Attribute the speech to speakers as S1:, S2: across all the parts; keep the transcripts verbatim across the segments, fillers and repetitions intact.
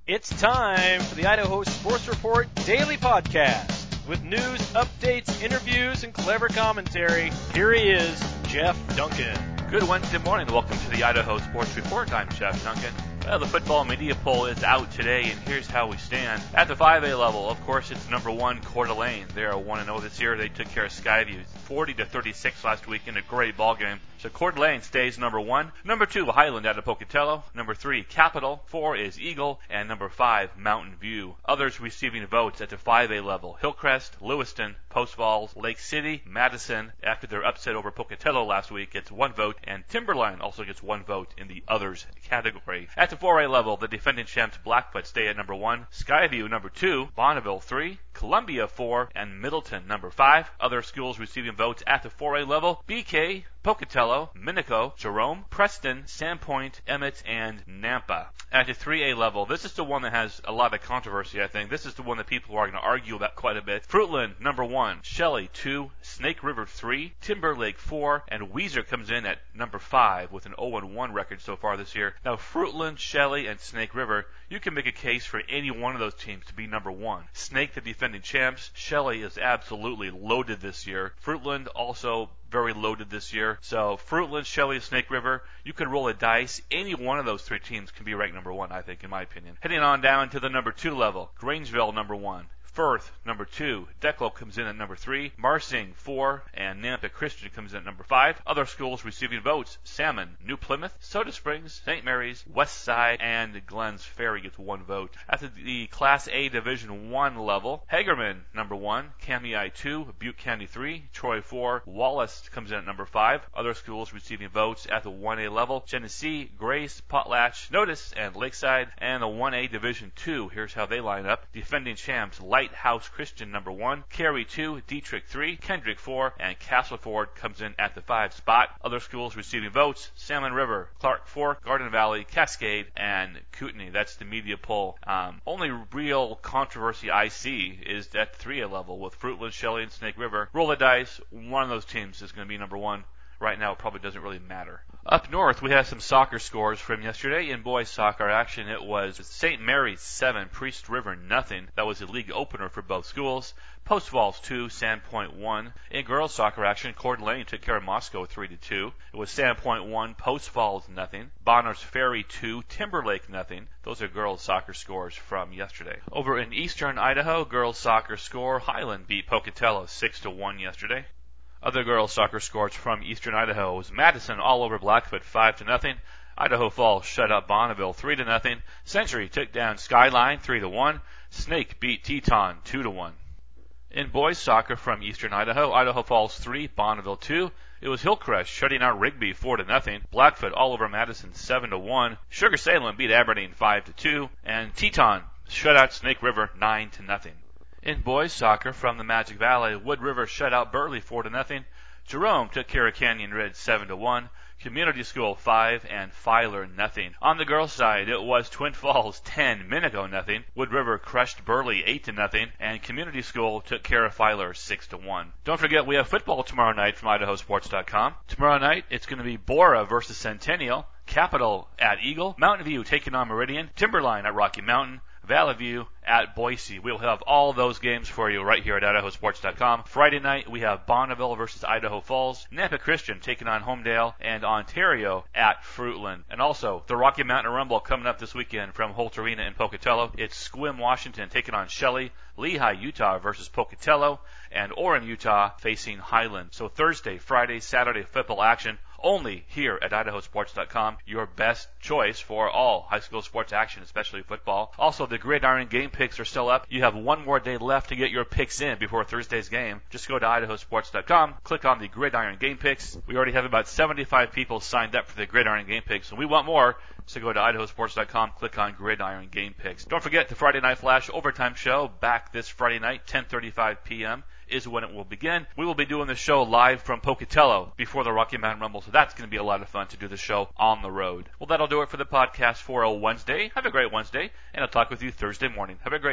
S1: It's time for the Idaho Sports Report Daily Podcast. With news, updates, interviews, and clever commentary, here he is, Jeff Duncan.
S2: Good Wednesday morning. Welcome to the Idaho Sports Report. I'm Jeff Duncan. Well, the football media poll is out today, and here's how we stand. At the five A level, of course, it's number one, Coeur d'Alene. They are one and oh this year. They took care of Skyview forty to thirty-six last week in a great ball game. So Coeur d'Alene stays number one. Number two, Highland out of Pocatello. Number three, Capital. Four is Eagle. And number five, Mountain View. Others receiving votes at the five A level: Hillcrest, Lewiston, Post Falls, Lake City, Madison. After their upset over Pocatello last week, gets one vote. And Timberline also gets one vote in the others category. At the four A level, the defending champs Blackfoot stay at number one. Skyview number two. Bonneville three. Columbia four. And Middleton number five. Other schools receiving votes at the four A level: B K, Pocatello, Minico, Jerome, Preston, Sandpoint, Emmett, and Nampa. At the three A level, this is the one that has a lot of controversy, I think. This is the one that people are going to argue about quite a bit. Fruitland, number one. Shelley, two. Snake River, three. Timberlake, four. And Weiser comes in at number five with an oh and one record so far this year. Now, Fruitland, Shelley, and Snake River, you can make a case for any one of those teams to be number one. Snake, the defending champs. Shelley is absolutely loaded this year. Fruitland also very loaded this year. So Fruitland, Shelley, Snake River, you could roll a dice. Any one of those three teams can be ranked number one, I think, in my opinion. Heading on down to the number two level: Grangeville, number one. Firth, number two. Declo comes in at number three. Marsing, four. And Nampa Christian comes in at number five. Other schools receiving votes: Salmon, New Plymouth, Soda Springs, Saint Mary's, Westside, and Glens Ferry gets one vote. At the Class A Division one level: Hagerman, number one. Cami, two. Butte County, three. Troy, four. Wallace comes in at number five. Other schools receiving votes at the one A level: Genesee, Grace, Potlatch, Notice, and Lakeside. And the one A Division two, here's how they line up: defending champs Light House Christian, number one. Cary, two. Dietrich, three. Kendrick, four. And Castleford comes in at the five spot. Other schools receiving votes: Salmon River, Clark Fork, Garden Valley, Cascade, and Kootenai. That's the media poll. Um, only real controversy I see is at the three A level with Fruitland, Shelley, and Snake River. Roll the dice. One of those teams is going to be number one. Right now, it probably doesn't really matter. Up north, we have some soccer scores from yesterday. In boys soccer action, it was Saint Mary's seven, Priest River nothing. That was a league opener for both schools. Post Falls two, Sandpoint one. In girls soccer action, Coeur d'Alene took care of Moscow three to two. It was Sandpoint one, Post Falls nothing. Bonners Ferry two, Timberlake nothing. Those are girls soccer scores from yesterday. Over in eastern Idaho, girls soccer score: Highland beat Pocatello six to one yesterday. Other girls soccer scores from eastern Idaho was Madison all over Blackfoot five to nothing. Idaho Falls shut up Bonneville three to nothing. Century took down Skyline three to one. Snake beat Teton two to one. In boys soccer from eastern Idaho, Idaho Falls three, Bonneville two. It was Hillcrest shutting out Rigby four to nothing. Blackfoot all over Madison seven to one. Sugar Salem beat Aberdeen five to two. And Teton shut out Snake River nine to nothing. In boys soccer from the Magic Valley, Wood River shut out Burley four to nothing. Jerome took care of Canyon Ridge seven to one. Community School five and Filer nothing. On the girls' side, it was Twin Falls ten, Minico nothing. Wood River crushed Burley eight to nothing, and Community School took care of Filer six to one. Don't forget, we have football tomorrow night from Idaho Sports dot com. Tomorrow night, it's going to be Bora versus Centennial, Capital at Eagle, Mountain View taking on Meridian, Timberline at Rocky Mountain, Valley View at Boise. We'll have all those games for you right here at Idaho Sports dot com. Friday night, we have Bonneville versus Idaho Falls, Nampa Christian taking on Homedale, and Ontario at Fruitland. And also, the Rocky Mountain Rumble coming up this weekend from Holt Arena in Pocatello. It's Sequim, Washington taking on Shelley, Lehigh, Utah versus Pocatello, and Orem, Utah facing Highland. So Thursday, Friday, Saturday football action only here at Idaho Sports dot com, your best choice for all high school sports action, especially football. Also, the Gridiron game picks are still up. You have one more day left to get your picks in before Thursday's game. Just go to Idaho Sports dot com, click on the Gridiron game picks. We already have about seventy-five people signed up for the Gridiron game picks, and we want more. So go to Idaho Sports dot com, click on Gridiron Game Picks. Don't forget the Friday Night Flash Overtime Show back this Friday night, ten thirty-five p.m. is when it will begin. We will be doing the show live from Pocatello before the Rocky Mountain Rumble, so that's going to be a lot of fun to do the show on the road. Well, that'll do it for the podcast for a Wednesday. Have a great Wednesday, and I'll talk with you Thursday morning. Have a great day.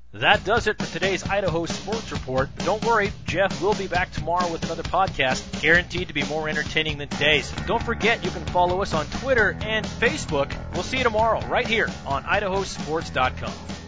S1: That does it for today's Idaho Sports Report. But don't worry, Jeff will be back tomorrow with another podcast, guaranteed to be more entertaining than today's. Don't forget, you can follow us on Twitter and Facebook. We'll see you tomorrow right here on idaho sports dot com.